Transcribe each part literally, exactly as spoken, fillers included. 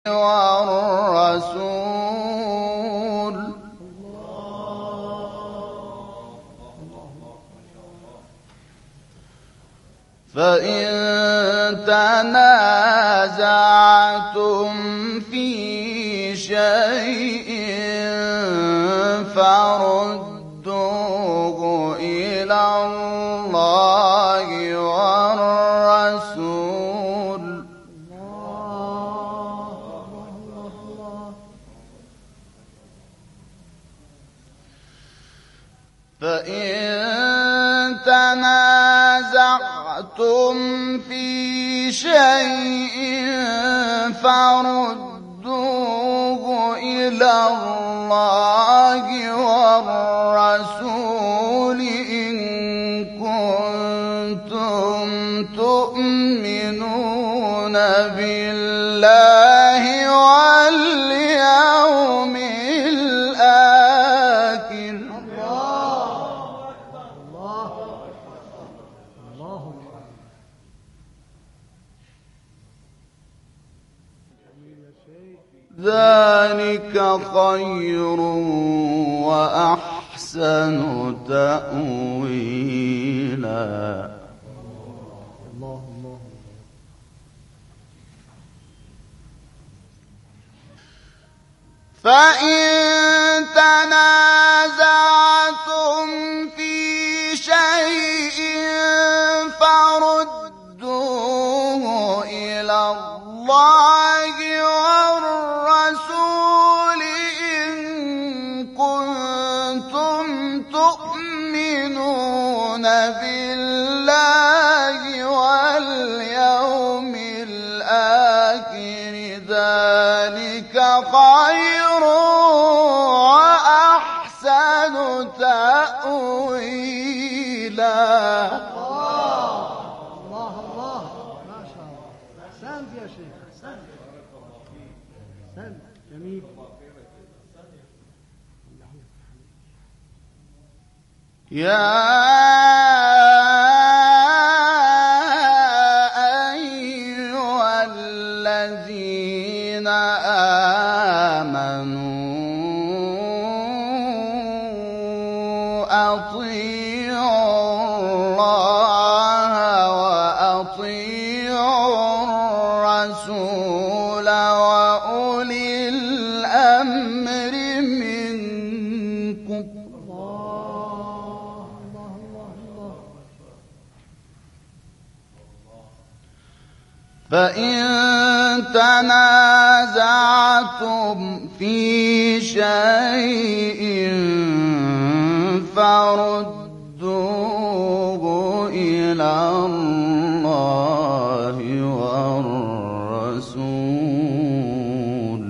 والرسول فإن تنازعتم في شيء فردوه إلى الله والرسول فإن تنازعتم في شيء فردوه إلى الله والرسول إن كنتم تؤمنون بالله واليوم الآخر. ذلك خير وأحسن تأويلا. فإن تنازعتم في شيء فردوه إلى الله والرسول إن كنتم تؤمنون بالله واليوم الآخر ذلك خير وأحسن تأويلا. الله الله ما شاء الله. أحسنت يا شيخ، أحسنت أحسنت جميل. يا أيها الذين آمنوا أطيعوا الله وأطيعوا الرسول وأولي الأمر منكم. فإن تنازعتم في شيء فردوه إلى الله والرسول.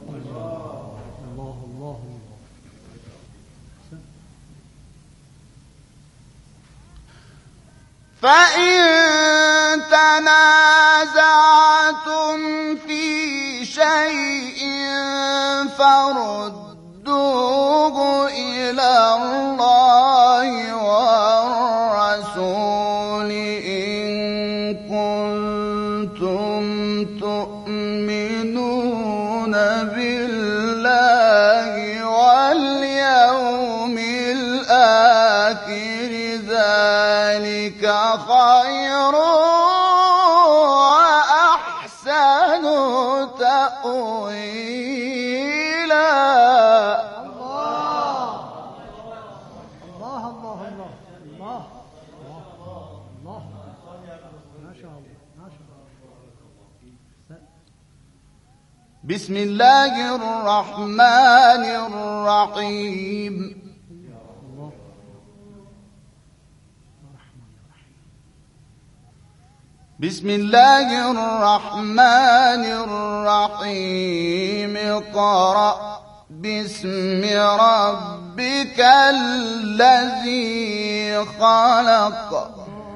فإن تنازعتم في شيء فردوه إلى الله والرسول إن كنتم تؤمنون بالله واليوم الآخر ذلك خير وأحسن تأويلا. الله الله الله الله الله الله ما شاء الله ما شاء الله. بسم الله الرحمن الرحيم. بسم الله الرحمن الرحيم. اقرأ باسم ربك الذي خلق.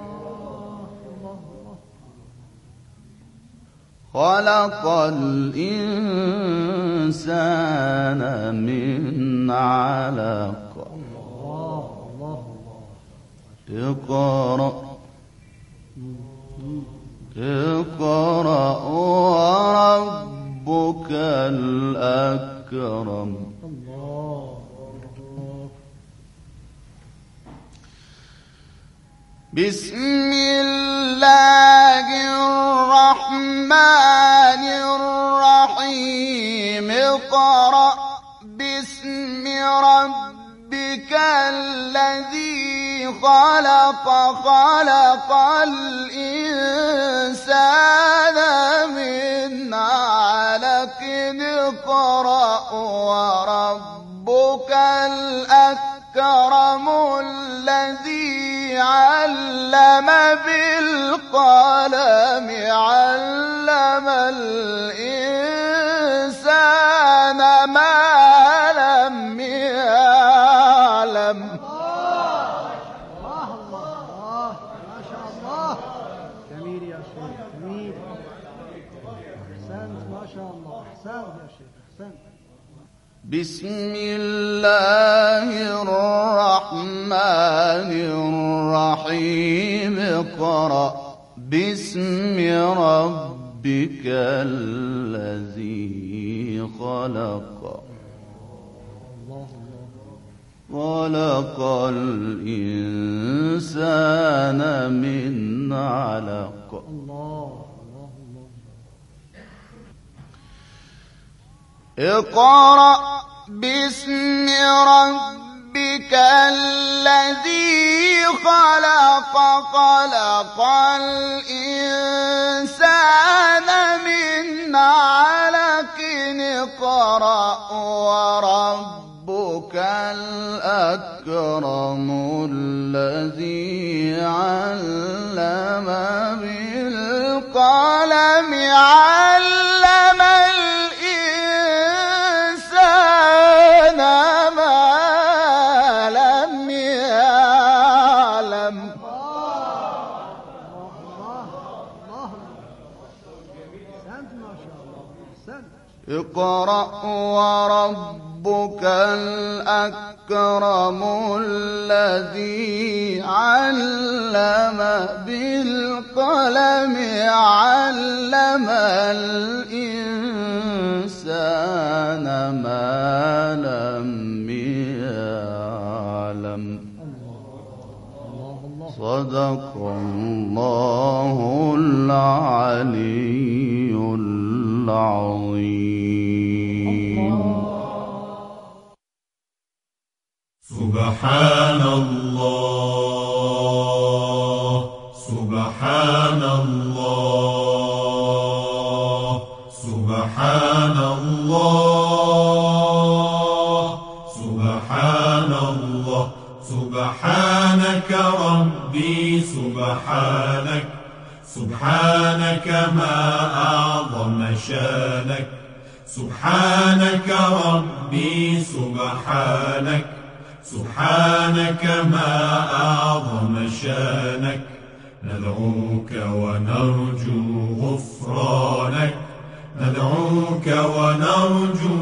خلق الإنسان من علق. اقرأ اقرأ وربك وربك الأكرم. الله. بسم الله الرحمن الرحيم. اقرأ باسم ربك الذي خلق خلق الإنسان من علق. اقرأ وربك الأكرم الذي علم بالقلم علم الإنسان ما لم يعلم. الله الله ما شاء الله. جميل يا شيخ جميل. أحسنت ما شاء الله. أحسنت يا شيخ أحسنت. بسم الله الرحمن الرحيم. اقرأ باسم ربك الذي خلق خلق الإنسان من علق. الله. اقرأ باسم ربك الذي خلق خلق الإنسان من علق. اقرأ وربك الأكرم الذي علم بالقلم علم الإنسان ما لم يعلم. اقرأ وربك الأكرم الذي علم بالقلم علم الإنسان ما لم يعلم. صدق الله العلي العظيم. سبحان الله سبحان الله سبحان الله سبحان الله. سبحانك ربي سبحانك سبحانك ما أعظم شانك. سبحانك ربي سبحانك سبحانك ما أعظم شانك. ندعوك ونرجو غفرانك ندعوك ونرجو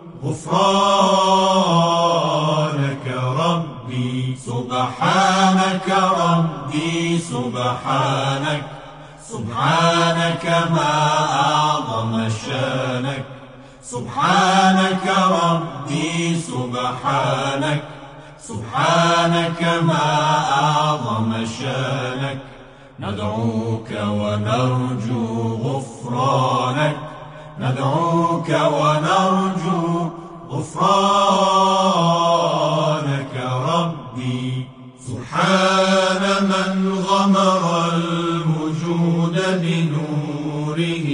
غفرانك ربي. سبحانك ربي سبحانك سبحانك ما أعظم شانك. سبحانك ربي سبحانك سبحانك ما أعظم شانك. ندعوك ونرجو غفرانك ندعوك ونرجو غفرانك ربي. سبحان من غمر الوجود بنوره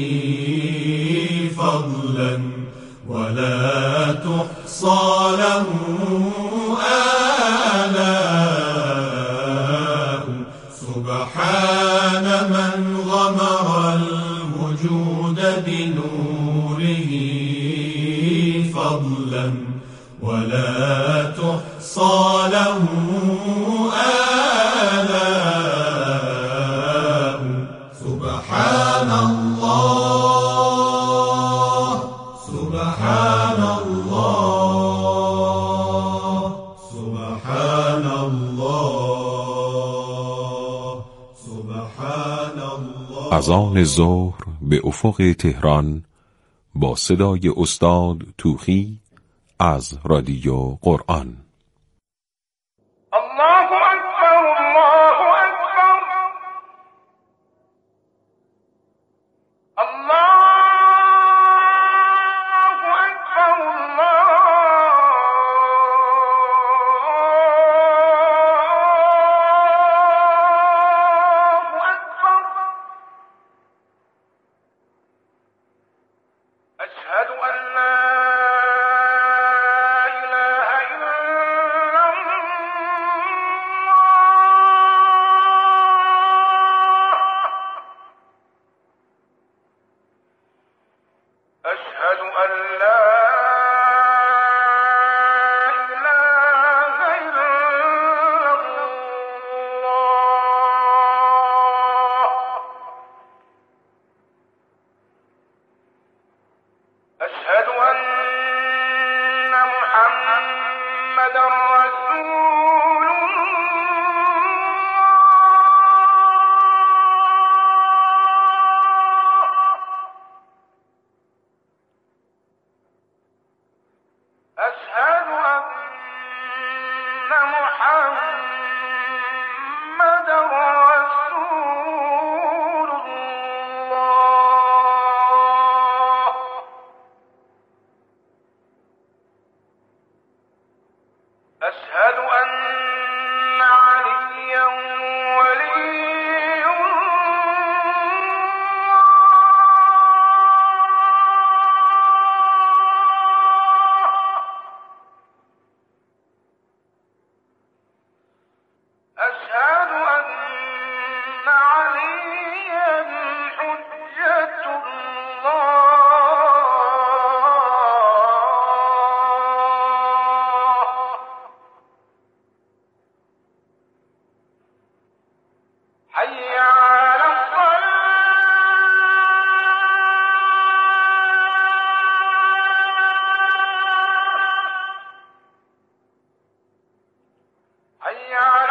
فضلا ولا تحصى له آلاء. سبحان من غمر الوجود بنوره فضلا ولا تحصى له آلاء. سبحان الله سبحان الله سبحان الله سبحان الله. اذان ظهر به افق تهران با صدای استاد توخی از رادیو قرآن. الله اکبر، الله اکبر، الله اکبر، الله اکبر. اشهد ان لا اله الا أشهد أن لا إله إلا الله. أشهد أن محمدا رسول أشهد أن محمدا رسول الله. أشهد أن عليا ولي أشهد أن عليا حجة الله. حي على الصلاة، حي على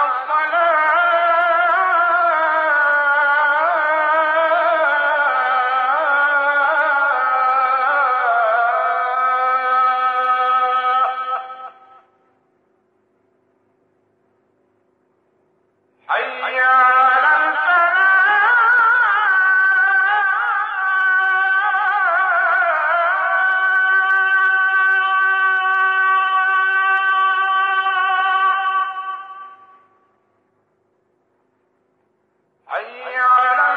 الصلاة، حي على حي على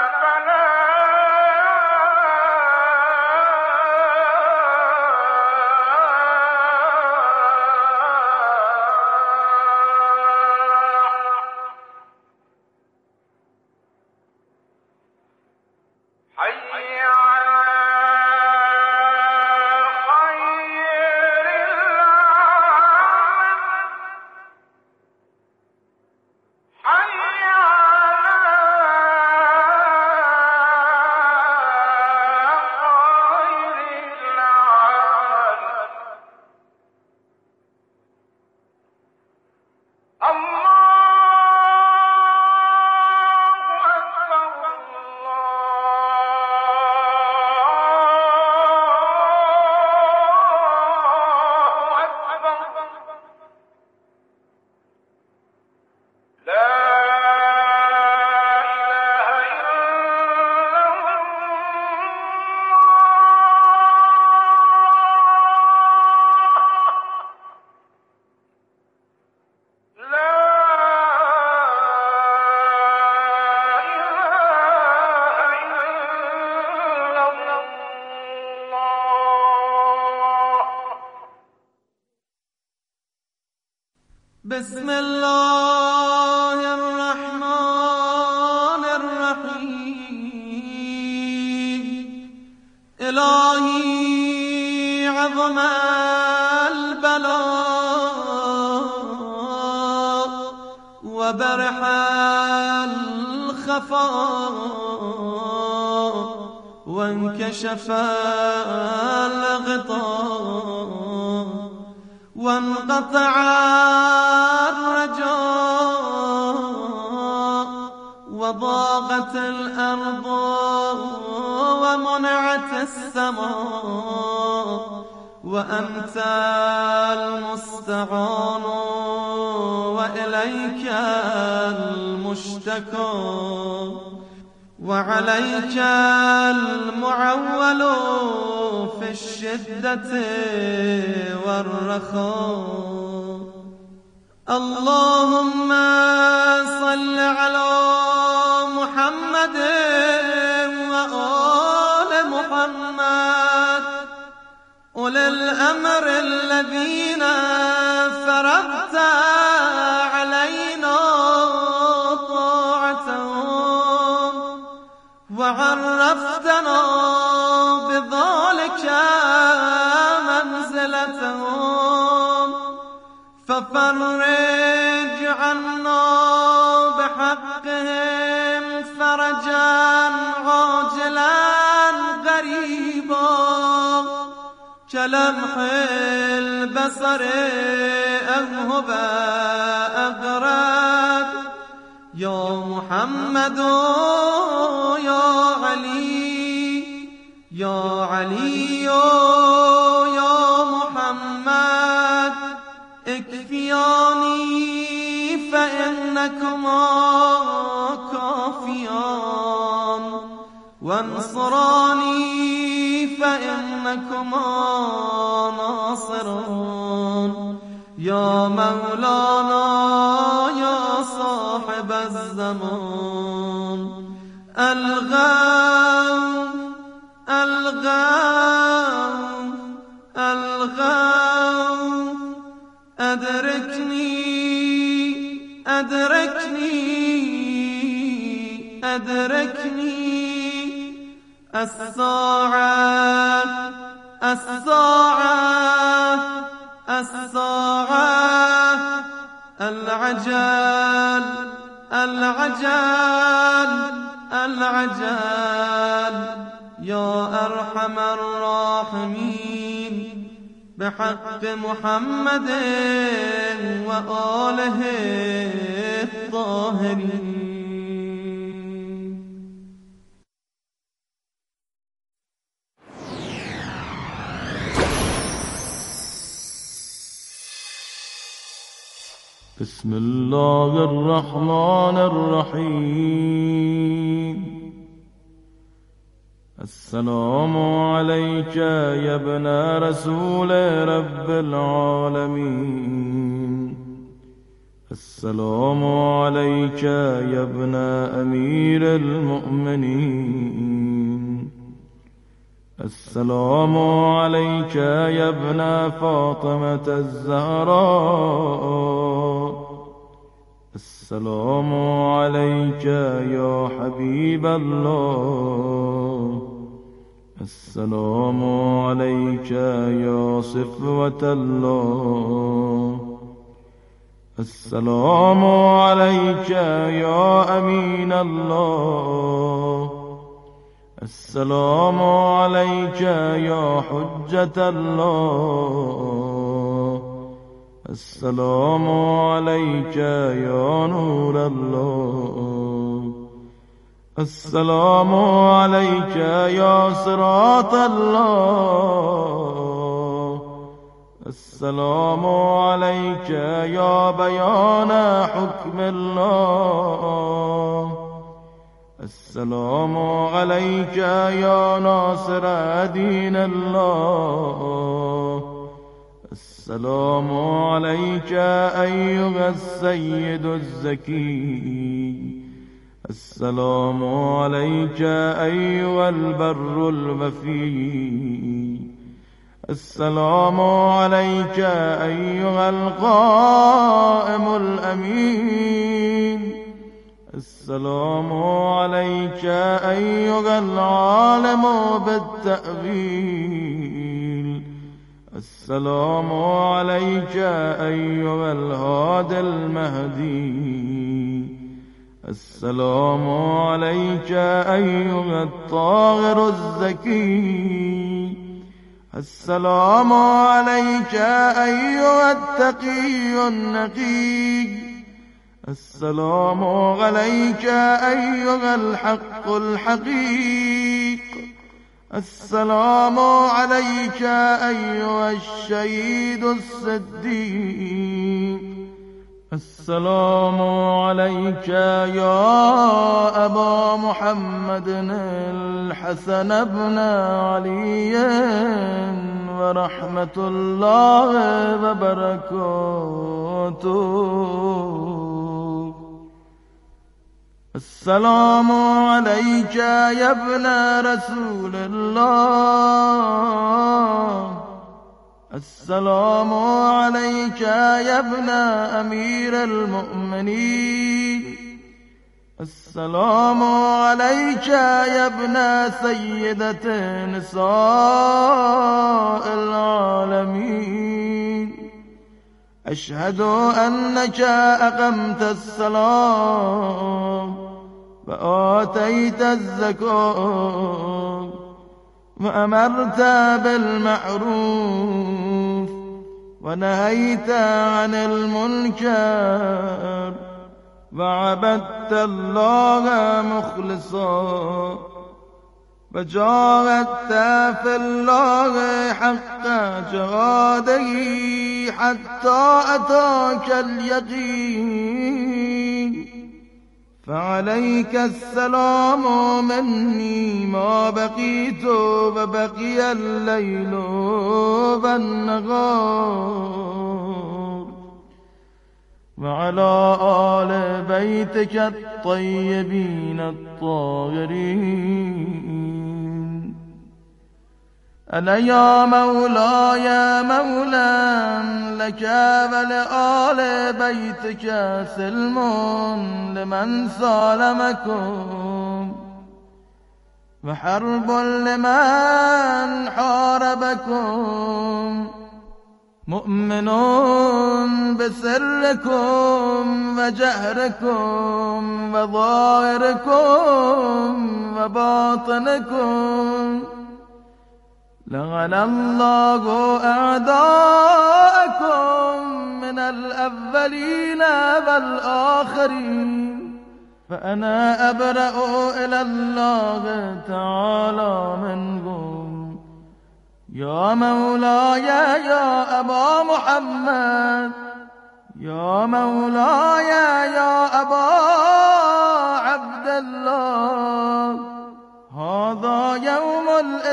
الفلاح، حي على خير العمل، حي على خير العمل. الله أكبر، الله أكبر. لا إله إلا الله. لا إله إلا الله. بسم الله الرحمن الرحيم. إلهي عظم البلاء وبرح الخفاء وانكشف الغطاء وانقطع الرجاء وضاقت الأرض ومنعت السماء وأنت المستعان وإليك المشتكى وعليك المعول في الشدة والرخاء. اللهم صل على محمد وآل محمد أولي الأمر الذين فرضت علينا طاعتهم وعرفتنا بذلك منزلتهم، ففرج عنا بحقهم فرجا عاجلا غريبا كلمح البصر أو هو أقرب. يا محمد يا علي يا علي يا محمد اكفياني فإنكما كافيان، وانصراني فإنكما ناصرون. يا مولانا يا صاحب الزمان الغوث الغوث الغوث أدركني أدركني أدركني. الساعة الساعة الساعة العجل العجل العجل. يا أرحم الراحمين بحق محمد وآله الطاهرين. بسم الله الرحمن الرحيم. السلام عليك يا ابن رسول رب العالمين. السلام عليك يا ابن أمير المؤمنين. السلام عليك يا ابن فاطمة الزهراء. السلام عليك يا حبيب الله. السلام عليك يا صفوة الله. السلام عليك يا أمين الله. السلام عليك يا حجة الله. السلام عليك يا نور الله. السلام عليك يا صراط الله. السلام عليك يا بيان حكم الله. السلام عليك يا ناصر دين الله. السلام عليك أيها السيد الزكي. السلام عليك أيها البر الوفي. السلام عليك أيها القائم الأمين. السلام عليك أيها العالم بالتأويل. السلام عليك أيها الهادي المهدي. السلام عليك أيها الطاهر الزكي. السلام عليك أيها التقي النقي. السلام عليك أيها الحق الحقيق. السلام عليك أيها الشهيد الصديق. السلام عليك يا أبا محمد الحسن بن علي ورحمة الله وبركاته. السلام عليك يا ابن رسول الله. السلام عليك يا ابن أمير المؤمنين. السلام عليك يا ابن سيدة نساء العالمين. أشهد أنك أقمت الصلاة وآتيت الزكاة وأمرت بالمعروف ونهيت عن المنكر وعبدت الله مخلصا وجاهدت في الله حق جهاده حتى أتاك اليقين. فعليك السلام مني ما بقيت وبقي الليل والنهار، وعلى آل بيتك الطيبين الطاهرين. أنا يا مولاي مولى لك ولآل بيتك سلم لمن سالمكم وحرب لمن حاربكم، مؤمن بسركم وجهركم وظاهركم وباطنكم. لعن الله أعداءكم من الأولين والآخرين، فأنا أبرأ إلى الله تعالى منكم. يا مولاي يا أبا محمد، يا مولاي يا أبا عبد الله، هذا يوم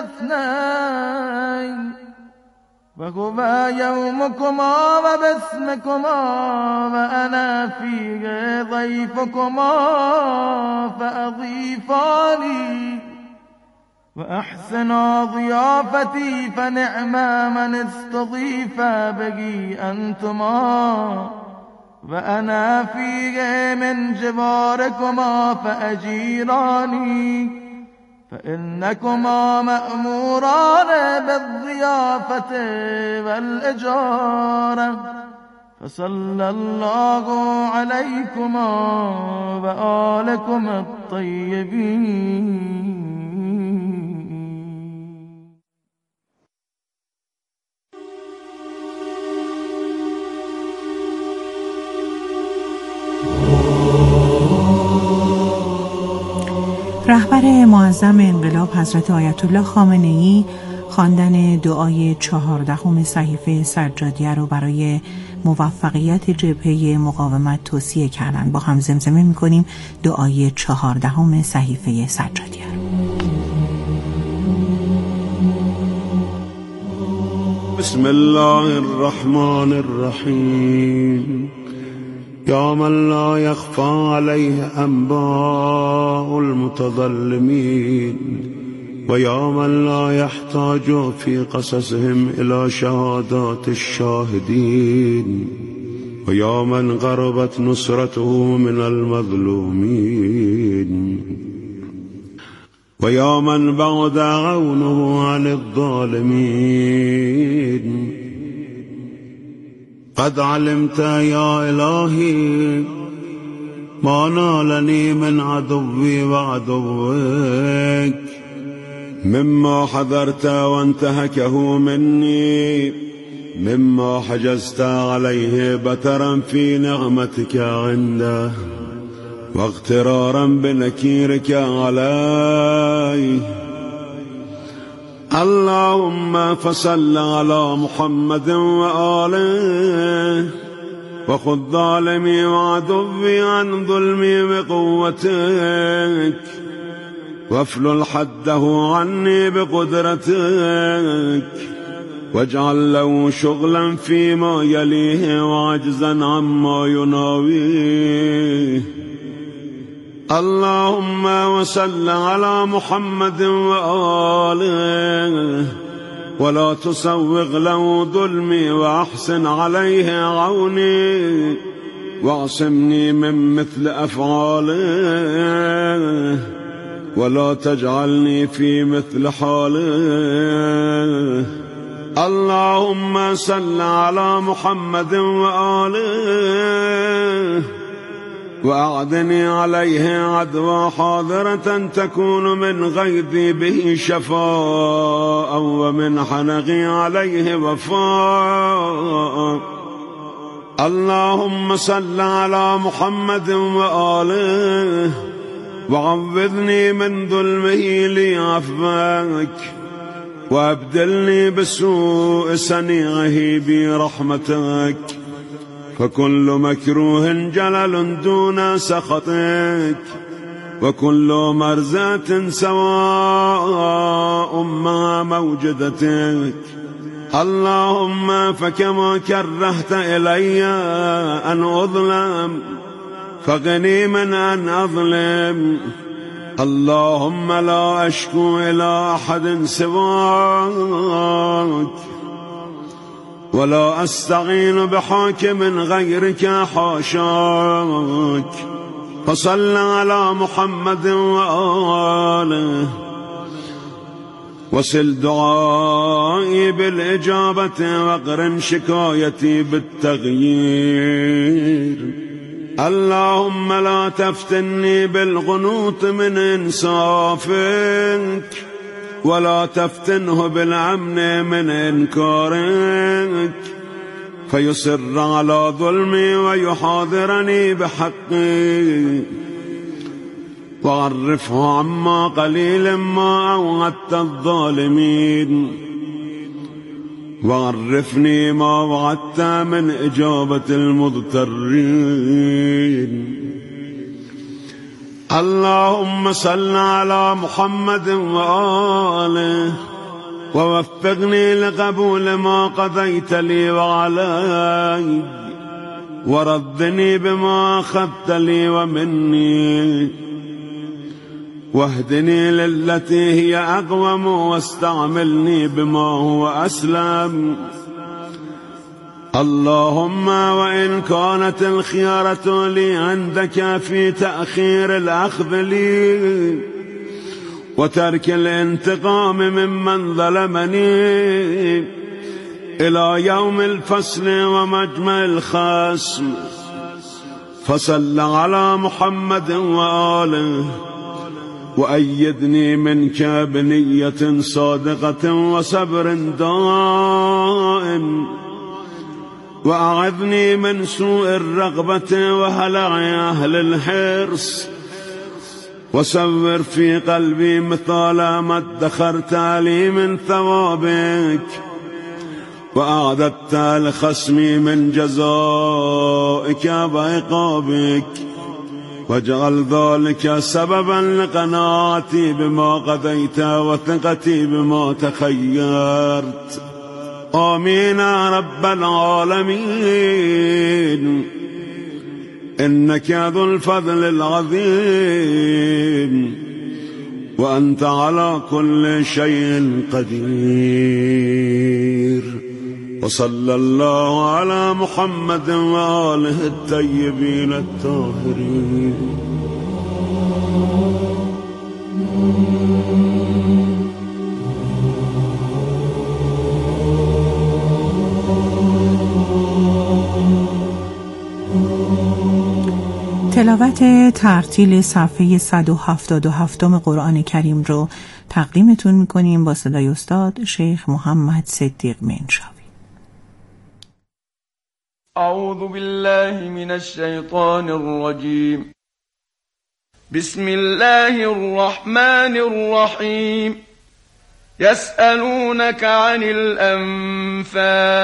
الاثنين وهو يومكما وباسمكما وأنا فيه ضيفكما، فأضيفاني وأحسن ضيافتي، فنعم من استضيف به أنتما، وأنا فيه من جواركما فأجيراني، فإنكما مأموران بالضيافة والإجارة. فصلى الله عليكما وآلكم الطيبين. رهبر معظم انقلاب حضرت آیت الله خامنه‌ای خواندن دعای چهاردهم صحیفه سجادیه رو برای موفقیت جبهه مقاومت توصیه کردن. با هم زمزمه می‌کنیم دعای چهاردهم صحیفه سجادیه رو. بسم الله الرحمن الرحیم. یا من لا يخفى عليه أنباء المتظلمين، ويا من لا يحتاج في قصصهم إلى شهادات الشاهدين، ويا من غربت نصرته من المظلومين، ويا من بعد عونه عن الظالمين. قد علمت يا إلهي ما نالني من عدوي وعدوك، مما حذرت وانتهكه مني، مما حجزت عليه بترا في نعمتك عنده واغترارا بنكيرك عليه. اللهم فصل على محمد وآله وخذ ظالمي وعدوي عن ظلمي بقوتك وافلل حده عني بقدرتك واجعل له شغلا فيما يليه وعجزا عما يناويه. اللهم وصل على محمد وآله ولا تسوغ له ظلمي وأحسن عليه عوني واعصمني من مثل أفعاله ولا تجعلني في مثل حاله. اللهم صل على محمد وآله وأعدني عليه عدوى حاضرة تكون من غيظي به شفاء ومن حنقي عليه وفاء. اللهم صل على محمد وآله وعوذني من ظلمه لي عفوك وابدلني بسوء صنيعه برحمتك فكل مكروه جلل دون سخطك وكل مرزة سواء مع موجدتك. اللهم فكما كرهت إلي أن أظلم فغني من أن أظلم. اللهم لا أشكو إلى أحد سواك ولا أستعين بحاكم غيرك حاشاك. فصل على محمد وآله وصل دعائي بالإجابة واقرن شكايتي بالتغيير. اللهم لا تفتني بالغنوط من إنصافك ولا تفتنه بالأمن من إنكارك فيصر على ظلمي ويحاضرني بحقي وعرفه عما قليل ما أوعدت الظالمين وعرفني ما وعدت من إجابة المضطرين. اللهم صل على محمد وآله ووفقني لقبول ما قضيت لي وعلي وردني بما أخذت لي ومني واهدني للتي هي أقوم واستعملني بما هو أسلم. اللهم وإن كانت الخيارة لي عندك في تأخير الأخذ لي وترك الانتقام ممن ظلمني إلى يوم الفصل ومجمع الخصم فصل على محمد وآله وأيدني منك بنية صادقة وصبر دائم وأعذني من سوء الرغبة وهلع أهل الحرص وصور في قلبي مثال ما ادخرت لي من ثوابك وأعددت لخصمي من جزائك وعقابك واجعل ذلك سببا لقناعتي بما قضيت وثقتي بما تخيرت. آمين يا رب العالمين إنك ذو الفضل العظيم وأنت على كل شيء قدير. وصلى الله على محمد وآله الطيبين الطاهرين. تلاوت ترتیل صفحه صد و هفتاد و هفت قرآن کریم رو تقدیمتون میکنیم با صدای استاد شیخ محمد صدیق منشاوی. اعوذ بالله من الشیطان الرجیم. بسم الله الرحمن الرحیم. يسألونك عن الأنفال